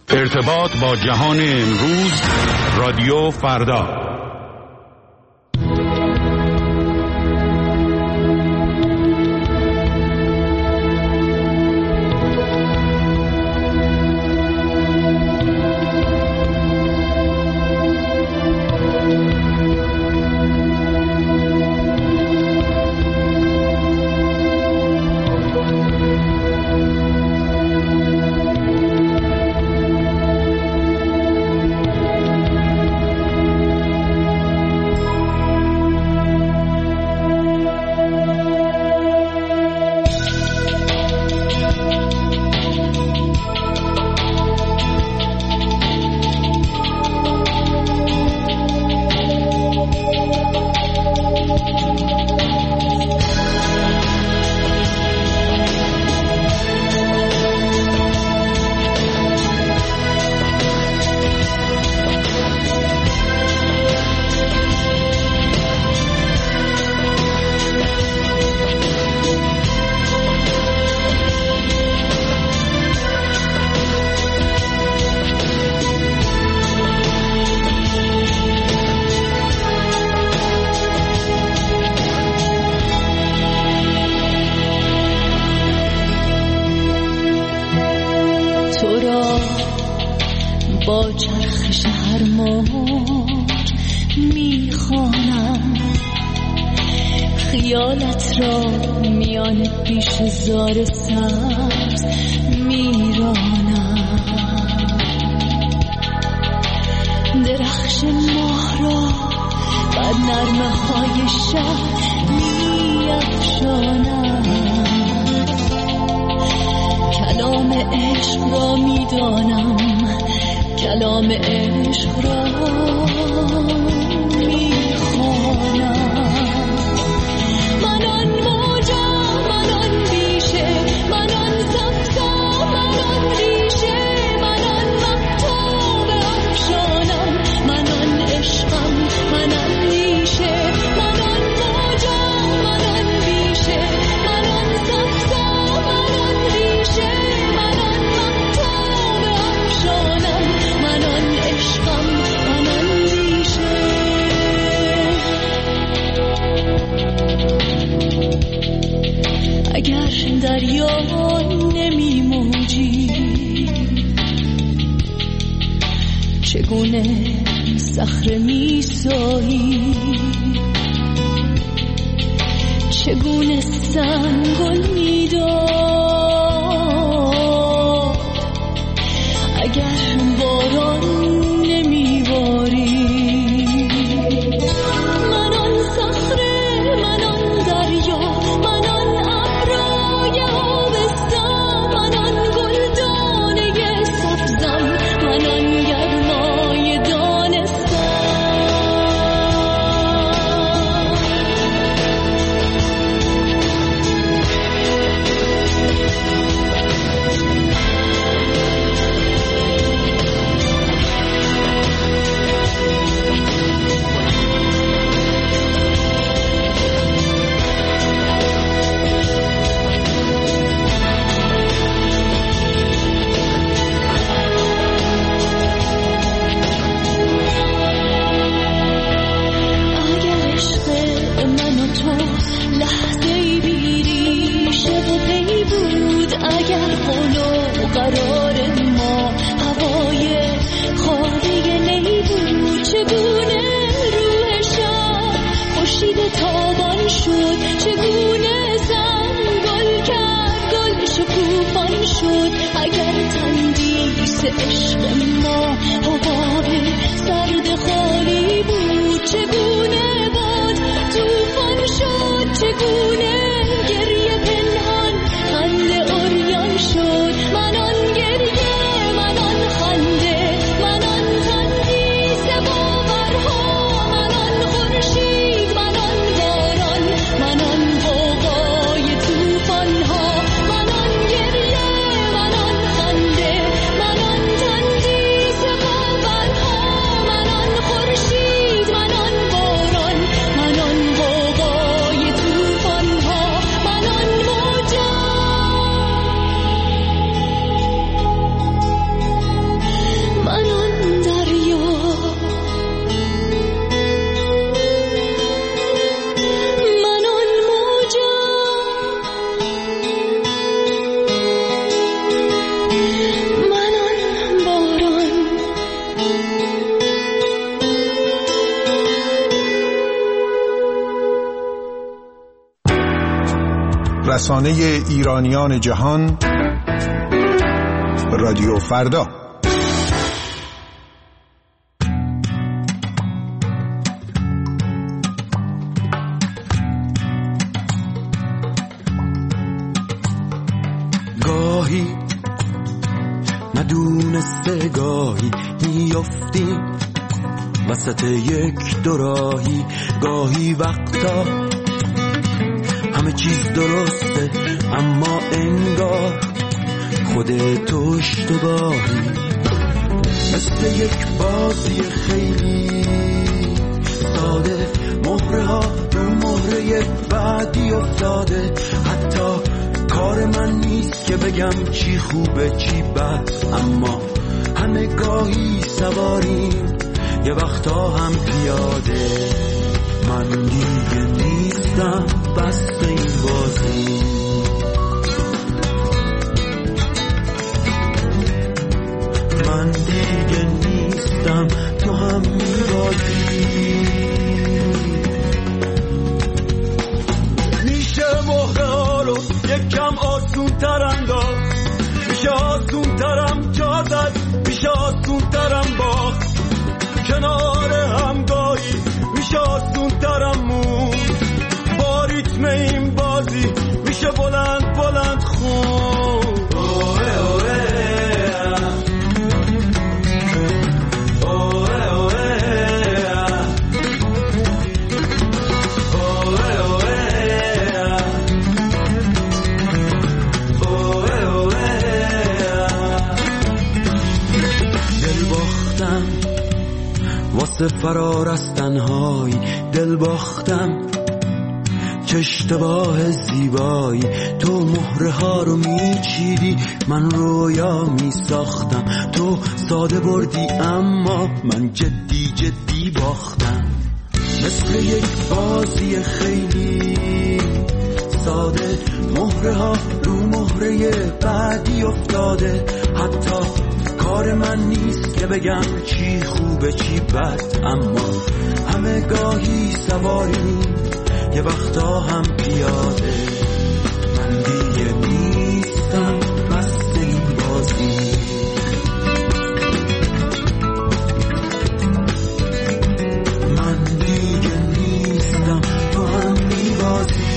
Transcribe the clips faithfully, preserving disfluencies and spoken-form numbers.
ارتباط با جهان امروز، رادیو فردا. با چرخش هر موج میخوانم، خیالت را میان پیش زار سبز میرانم، درخش ماه را بر نرمه های شب میافشانم، کلام عشق را میدانم، کلام عشق را میخوانم. من آن موجا، من آن بیشه، من آن صفتا، من آن ریشه، من آن مهتاب افشانم، من آن عشقم، من آن ریشه، من آن موجا، من آن بیشه، من آن صفتا، من آن ریشه، من آن مهتاب افشانم، من آن عشقم، من آن ریشه. اگر دریا نمی موجی، چگونه صخره می سایی، چگونه سنگل می داد، اگر باران نمی باری. من آن صخره، من آن دریا، من آن ابرای آبستان، من آن گلدانه سبزم، من آن گرمای دانستان. عشق ما حباب سرد خالی بود، چگونه باد توفان شد، چگونه گریه پنهان خنده عریان شد. من آن گریه، من آن خنده، من آن تندیس باورها، من آن خورشید، من آن باران، من آن غوغای توفانها. من آن گریه، من آن خنده، من آن تندیس باورها، من آن خورشید، من آن باران، رسانه ایرانیان جهان، رادیو فردا. گاهی ندونسته گاهی میافتیم وسط یک دوراهی، گاهی وقتا همه چیز درسته اما انگار خودت تو اشتباهی، مثل یک بازی خیلی ساده، مهره ها رو مهره بعدی افتاده، حتی کار من نیست که بگم چی خوبه چی بد، اما همه گاهی سواریم یه وقتا هم پیاده. من دیگه نیستم بس این بازی، من دیگه نیستم تو هم میبازی. میشه مهره ها رو یکم آسون تر انداز، میشه آسون ترم جا زد، میشه آسون ترم باخت کنار همگاهی، میشه آسون ترم مون با ریتم این بازی، میشه بلند بلند خون. اوه اوه واسه فرار از تنهایی، دل باختم چه اشتباه زیبایی، تو مهره ها رو میچیدی من رویا میساختم، تو ساده بردی اما من جدی جدی باختم، مثل یک بازی خیلی ساده، مهره ها رو مهره بعدی افتاده، حتی کار من نیست که بگم چی خوبه چی بد، اما همه گاهی سواری یه وقتا هم پیاده. من دیگه نیستم بس این بازی، من دیگه نیستم تو هم میبازی.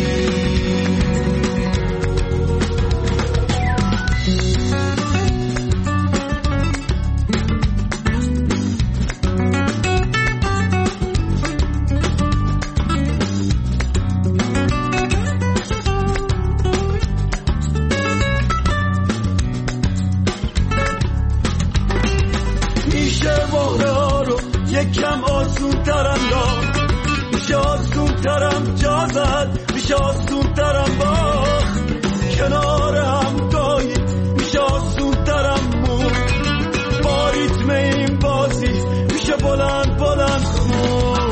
یکم آسون ترم داد، میشه آسون ترم جا زد، میشه آسون ترم باخت کنار همگاهی، میشه آسون ترم مون با ریتم این بازی، میشه بلند بلند خون.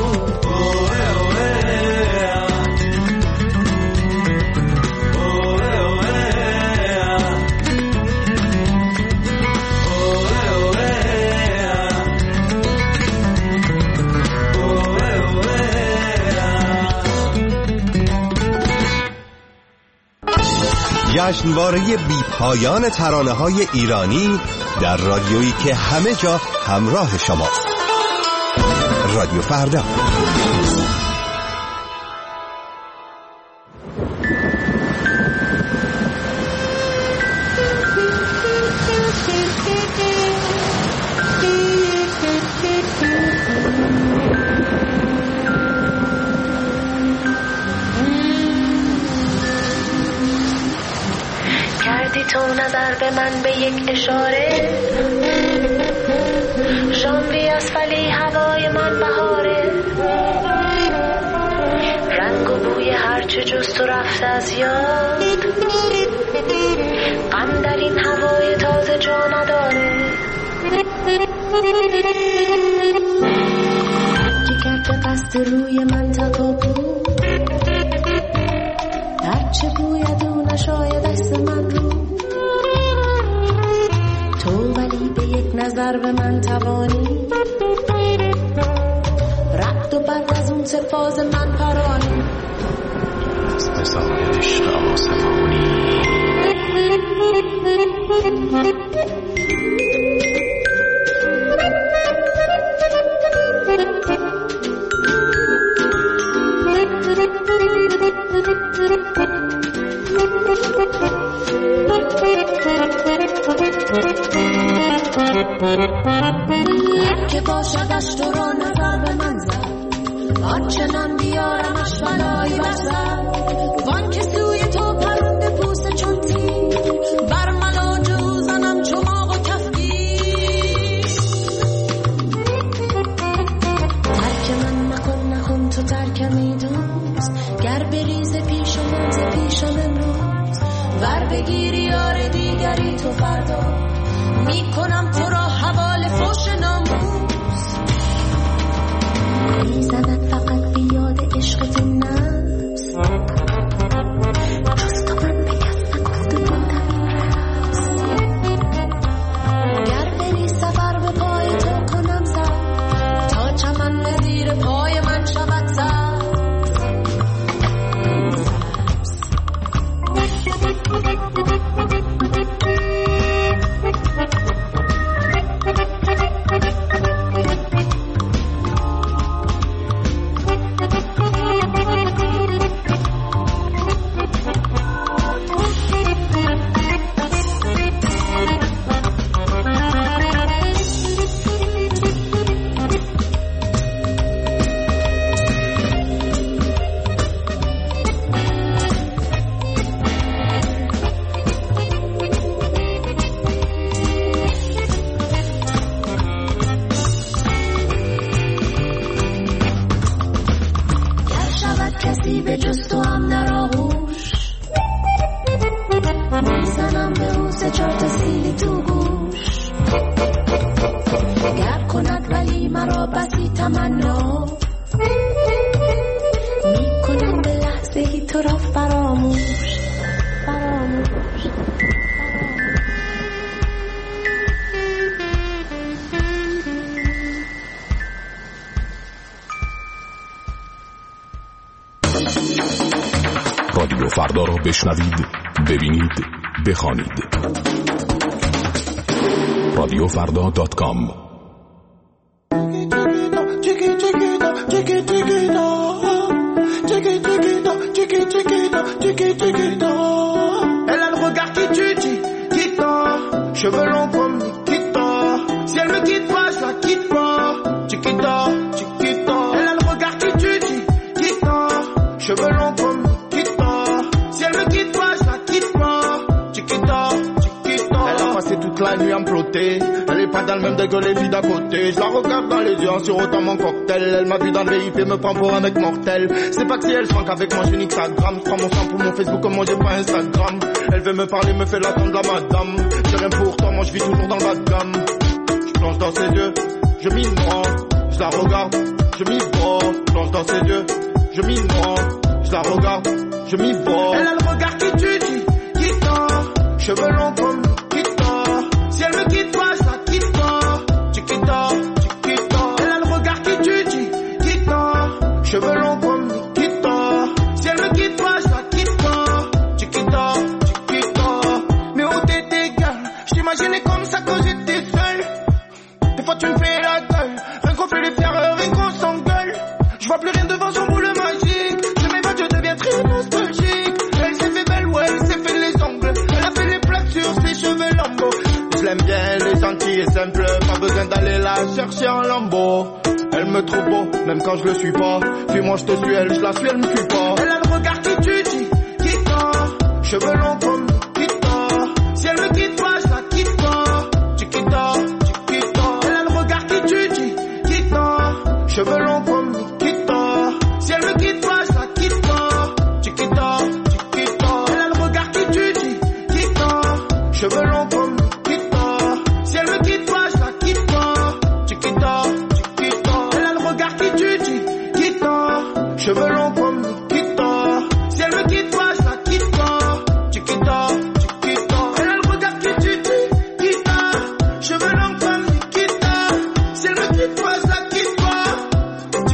جشنواره بی پایان ترانه‌های ایرانی در رادیویی که همه جا همراه شماست. رادیو فردا. تو نظر به من به یک اشاره، ژانویه است ولی هوای من بهاره، رنگ و بوی هرچه جست و رفت از یاد، غم در این هوای تازه جا نداره. جگر به قصد روی منطقه بود، هرچه بوید او نشاید دست من رو، تو ولی به یک نظر به من توانی، رعد و برق از اون سفاز من پرانی. انتظار عشق آسمانی. که باشدش تو را نظر به من زد، آنچنان بیارمش بلایی بسد، وان که سوی تو پرنده پوست چون تیر، بر ملا جو زنم چماق و کفگیر. ترک من نکن نکن تو ترکمی دوست، گر بریز پیش من ز پیشم امروز، ور بگیری یار دیگری تو فردا، میکنم تو را حوال فوش ناموس. میزند فقط بیاد عشقت نفس، جز تو من به کس نگفته بودم این رفس. گر بری سفر به پای تو کنم سر، تا چمن زیر پای من شود سر. رادیو فردا را بشنوید، ببینید، بخوانید. رادیو فردا دات کام. Elle a le regard qui tue, dit, quitte-toi. Cheveux longs comme Nikita. Si elle me quitte pas, je la quitte pas. Chiquita, chiquita. Elle a le regard qui tue, dit, quitte-toi. Cheveux longs comme Nikita. Si elle me quitte pas, je la quitte pas. Chiquita, chiquita. Elle a passé toute la nuit à me flotter. Elle est pas dans le même degré que les filles d'à côté. Je la regarde dans les yeux en sirotant mon cocktail. Elle m'a vu dans le V I P, me prend pour un mec mortel. C'est pas que si elle se manque avec moi, je nique sa gramme. Je prends mon sang pour mon Facebook, comme moi j'ai pas Instagram. Elle veut me parler, me fait l'attendre la madame. J'ai rien pour toi, moi je vis toujours dans le bas de gamme. Je plonge dans ses yeux, je m'y noie. Je la regarde, je m'y vois. Je plonge dans ses yeux, je m'y noie. Je la regarde, je m'y vois. Elle a le regard qui tue, dit, quitte-toi. Cheveux longs comme Nikita. Si elle me quitte pas, je la quitte pas. Chiquita, chiquita. Elle a le regard qui tue, dit, quitte-toi. Cheveux longs comme Nikita. Si elle me quitte pas, je la quitte pas. Chiquita, chiquita. Mais où t'étais, gars? Je t'imaginais comme ça quand j'étais seul. Des fois tu me fais la gueule. Rien qu'on fait les faire, rien qu'on s'engueule. Je vois plus rien devant son boule magique. Je m'évade, je deviens très nostalgique. Elle s'est fait belle, ouais, elle s'est fait les ongles. Elle a fait les plaques sur ses cheveux lambeaux. Je l'aime bien, elle est gentille et simple. Pas besoin d'aller la chercher en lambeau. Elle me trouve beau, même quand je le suis pas. Puis moi je te suis, elle, je la suis, elle me suit pas. Elle a le regard qui tue, dit, quitte-toi. Cheveux longs comme Nikita. Si elle me quitte pas, je la quitte pas. Chiquita, chiquita. Elle a le regard qui tue, dit, quitte-toi. Cheveux longs comme Nikita. Si elle me quitte pas, je la quitte pas. Chiquita, chiquita. Elle a le regard qui tue, dit, quitte-toi. Cheveux longs comme Nikita. Si elle me quitte pas, je la quitte pas. Chiquita, chiquita. Elle a le regard qui tue, dit, quitte-toi. Cheveux longs comme Nikita. Si elle me quitte pas, je la quitte pas. Chiquita, chiquita. Elle a le regard qui tue, dit, quitte-toi. Cheveux longs comme Nikita. Si elle me quitte pas, je la quitte pas.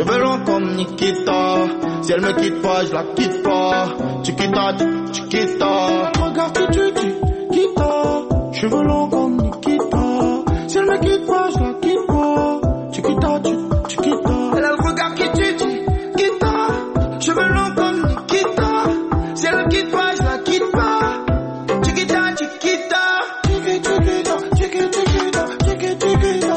Cheveux comme Nikita. Si elle me quitte pas, je la quitte pas. Chiquita, chiquita. Regarde qui tu dis, Kita. Cheveux longs comme Nikita. Si elle me quitte pas, je la quitte pas. Chiquita, chiquita. Elle a le regard qui tu dis, Kita. Cheveux longs comme Nikita. Si elle me quitte pas, je la quitte pas. Chiquita, chiquita. Chiquita, chiquita, chiquita, chiquita, chiquita.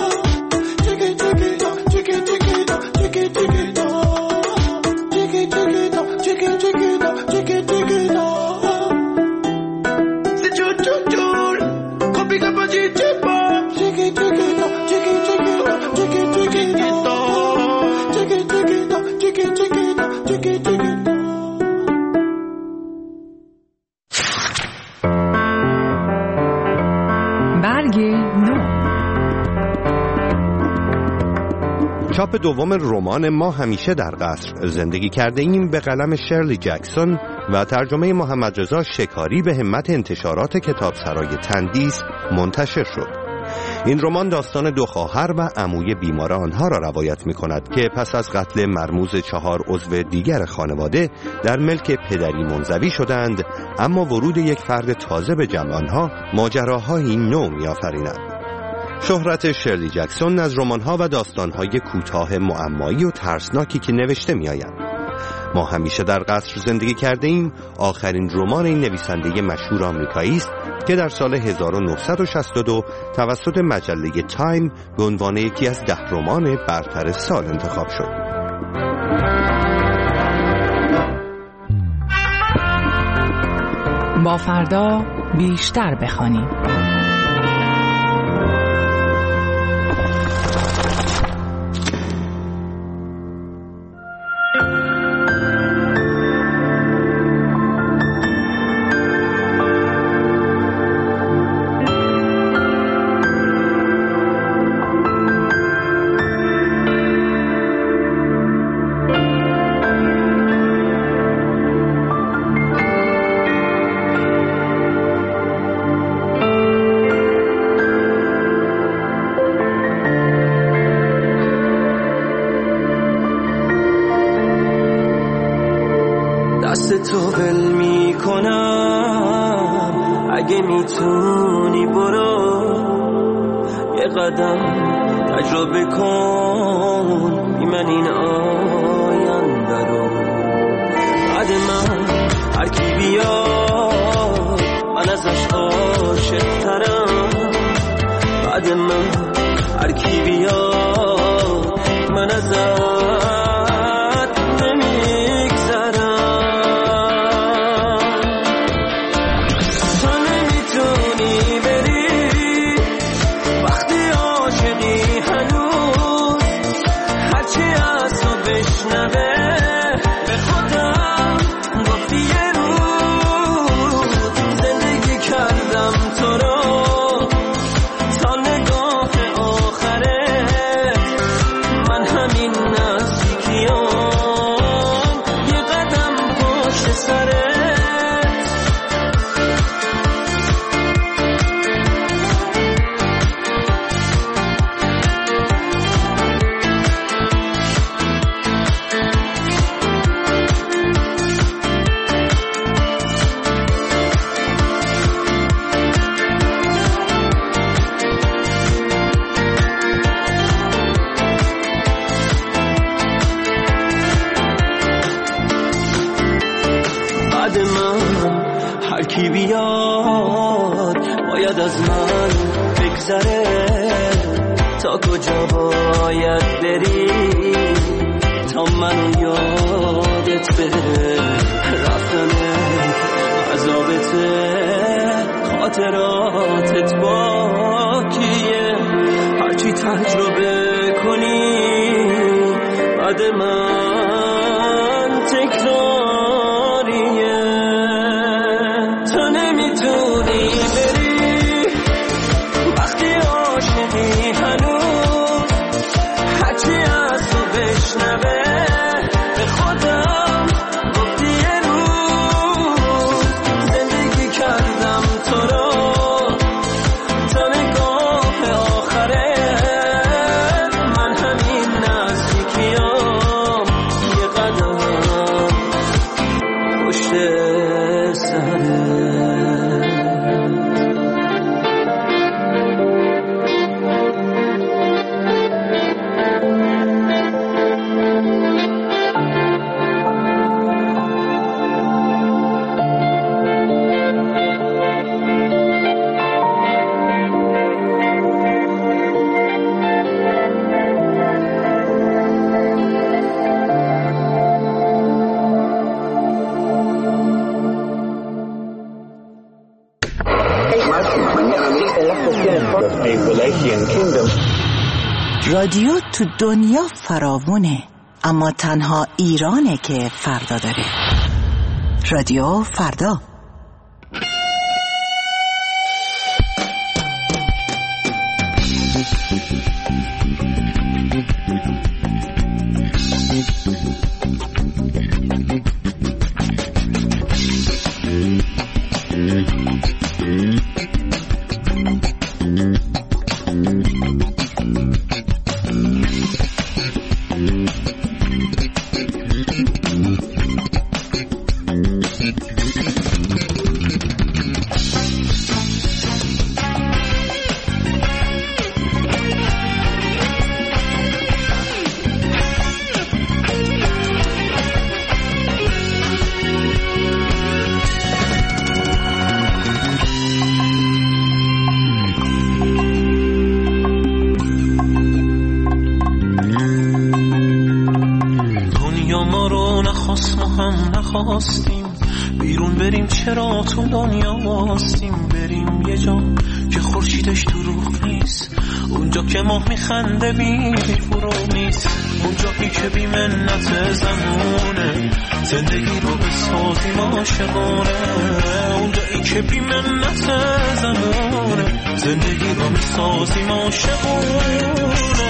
چاپ دوم رمان ما همیشه در قصر زندگی کرده ایم به قلم شرلی جکسون و ترجمه محمد رضا شکاری به همت انتشارات کتابسرای تندیس منتشر شد. این رمان داستان دو خواهر و عموی بیمار آنها را روایت می کند که پس از قتل مرموز چهار عضو دیگر خانواده در ملک پدری منزوی شدند، اما ورود یک فرد تازه به جمع آنها ماجراهایی نو می آفریند. شهرت شرلی جکسون از رمان‌ها و داستان‌های کوتاه معمایی و ترسناکی که نوشته می‌آید. ما همیشه در قصر زندگی کرده ایم آخرین رمان این نویسنده مشهور آمریکایی است که در سال هزار و نهصد و شصت و دو توسط مجله تایم به عنوان یکی از ده رمان برتر سال انتخاب شد. با فردا بیشتر بخوانیم. دست تو ول می کنم، اگه میتونی برو یه قدم تجربه کن، بی من این آینده رو. بعد من هر کی بیاد من ازش عاشق ترم، بعد من هر کی بیاد من ازش کی بیاد باید از من بگذره، تا کجا باید بری تا منو یادت بره. رفتن عذابته خاطراتت باکیه، هرچی تجربه کنی بعد من تکراریه. تو نمیتونی بری وقتی عاشقی هنوز، هرچی از تو بشنوه به خودم گفتی یه روز زندگی کردم تو رو تا نگاه آخره. من همین نزدیکیام رادیو تو دنیا فراوونه، اما تنها ایرانه که فردا داره. رادیو فردا. بیرون بریم چرا تو دنیا واسیم، بریم یه جا که خورشیدش دروغ نیست، اونجا که ماه میخنده بی فرو نیست، اونجایی که بی منت زمونه زندگی رو بسازیم عاشقانه، اونجایی که بی منت زمونه زندگی رو بسازیم عاشقانه.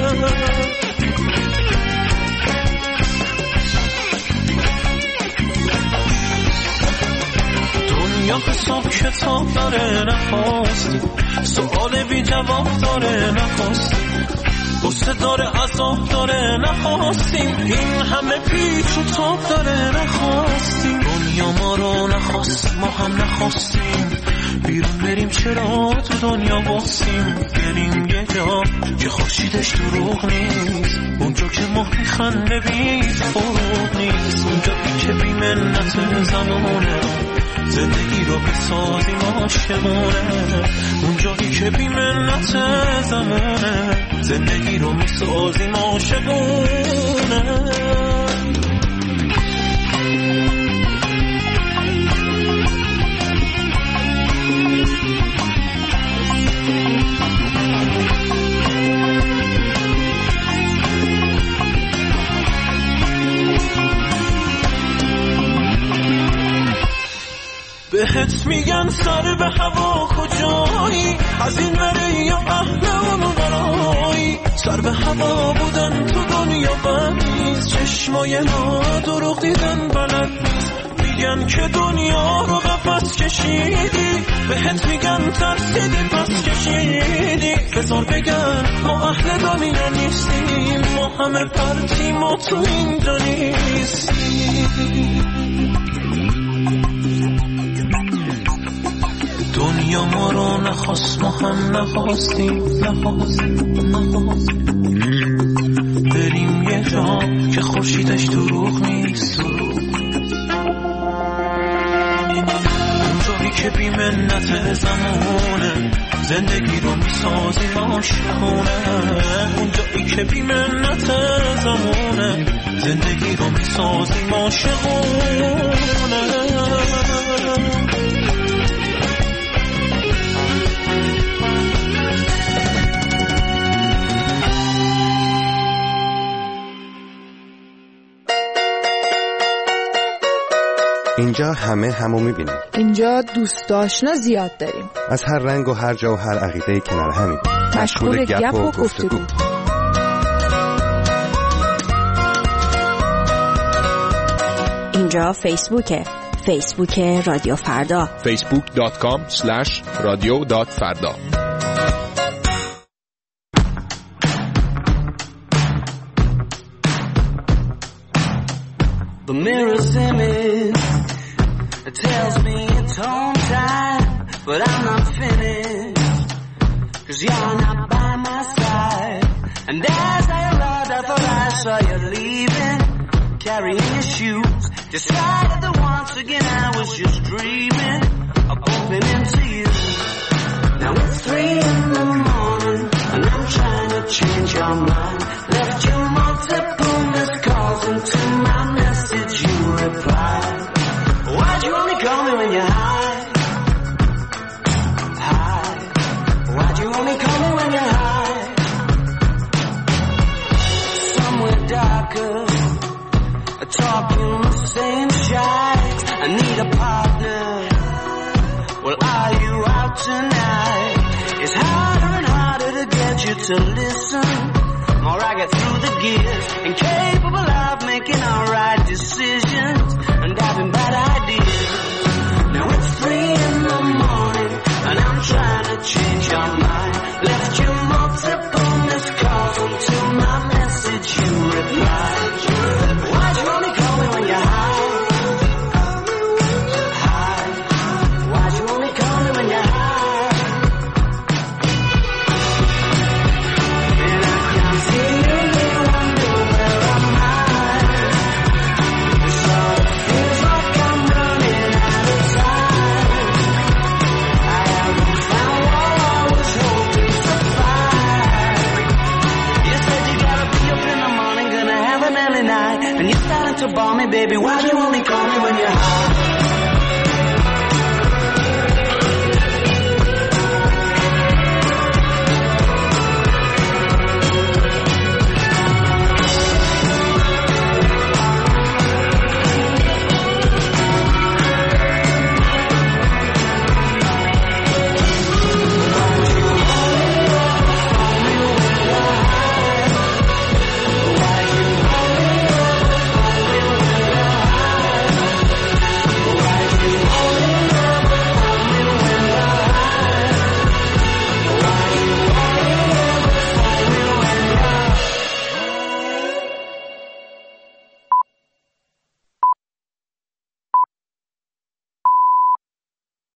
یا حساب کتاب داره نخواستی، سؤال بی جواب داره نخواستی، غصه داره عذاب داره نخواستیم، این همه پیچ و تاب داره نخواستیم، دنیا ما رو نخواست ما هم نخواستیم، بیرون بریم چرا تو دنیا باسیم، بریم یه جا که خورشیدش دروغ نیست، اونجا که ماه میخنده بی فروغ نیست، اونجا که بی منت زمانه زندگی رو بسازیم عاشقانه، اونجایی که بی منت زمانه زندگی رو میسازیم عاشقانه. بهت میگن سر به هوا کجایی، از این بره یا اهل اون برایی، سر به هوا بودن تو دنیا بد نیست، چشمای ما دروغ دیدن بلد نیست، میگن که دنیا رو قفس کشیدی، بهت میگن ترسیدی پس کشیدی، بذار بگن ما اهل دنیا نیستیم، ما همه پرتیم و تو اینجا نیستیم. دنیا ما رو نخواست ما هم نخواستیم نخواستیم نخواستیم، بریم یه جا که خورشیدش دروغ نیست، اونجایی که بی منت زمانه زندگی رو میسازیم عاشقانه، اونجایی که بی منت زمانه زندگی رو میسازیم عاشقانه. اینجا همه همو میبینیم، اینجا دوست آشنا زیاد داریم، از هر رنگ و هر جا و هر عقیده کنار همیم، مشغول گپ و گفتگو. اینجا فیسبوکه، فیسبوک رادیو فردا، فیسبوک دات کام اسلش رادیو دات فردا. The mirror's image It tells me it's home time, but I'm not finished, 'cause you're not by my side. And as I arrived, I thought I saw you leaving, carrying your shoes. Decided that once again I was just dreaming of bumping into you. Now it's three in the morning, and I'm trying to change your mind. Left you multiple missed calls, and to my message you replied. Why'd you only call me when you're high? High. Why'd you only call me when you're high? Somewhere darker, talking the same shite. I need a partner. Well, are you out tonight? It's harder and harder to get you to listen. More I get through the gears,